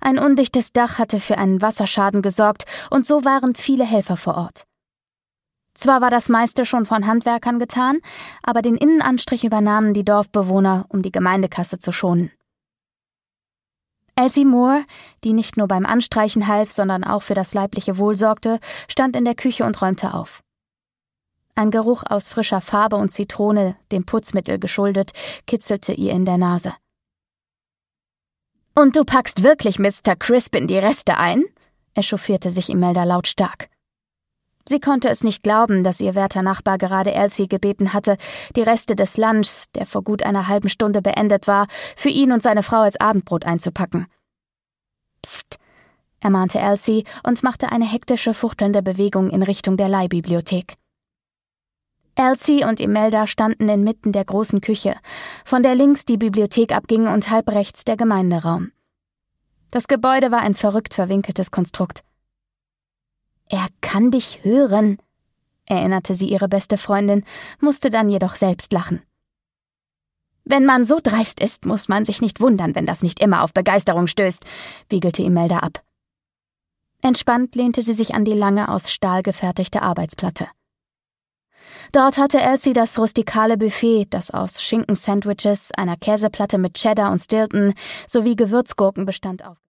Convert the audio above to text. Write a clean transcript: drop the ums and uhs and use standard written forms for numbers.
Ein undichtes Dach hatte für einen Wasserschaden gesorgt, und so waren viele Helfer vor Ort. Zwar war das meiste schon von Handwerkern getan, aber den Innenanstrich übernahmen die Dorfbewohner, um die Gemeindekasse zu schonen. Elsie Moore, die nicht nur beim Anstreichen half, sondern auch für das leibliche Wohl sorgte, stand in der Küche und räumte auf. Ein Geruch aus frischer Farbe und Zitrone, dem Putzmittel geschuldet, kitzelte ihr in der Nase. »Und du packst wirklich Mr. Crispin die Reste ein?« echauffierte sich Imelda lautstark. Sie konnte es nicht glauben, dass ihr werter Nachbar gerade Elsie gebeten hatte, die Reste des Lunchs, der vor gut einer halben Stunde beendet war, für ihn und seine Frau als Abendbrot einzupacken. »Psst«, ermahnte Elsie und machte eine hektische, fuchtelnde Bewegung in Richtung der Leihbibliothek. Elsie und Imelda standen inmitten der großen Küche, von der links die Bibliothek abging und halb rechts der Gemeinderaum. Das Gebäude war ein verrückt verwinkeltes Konstrukt. »Er kann dich hören«, erinnerte sie ihre beste Freundin, musste dann jedoch selbst lachen. »Wenn man so dreist ist, muss man sich nicht wundern, wenn das nicht immer auf Begeisterung stößt«, wiegelte Imelda ab. Entspannt lehnte sie sich an die lange aus Stahl gefertigte Arbeitsplatte. Dort hatte Elsie das rustikale Buffet, das aus Schinkensandwiches, einer Käseplatte mit Cheddar und Stilton sowie Gewürzgurken bestand,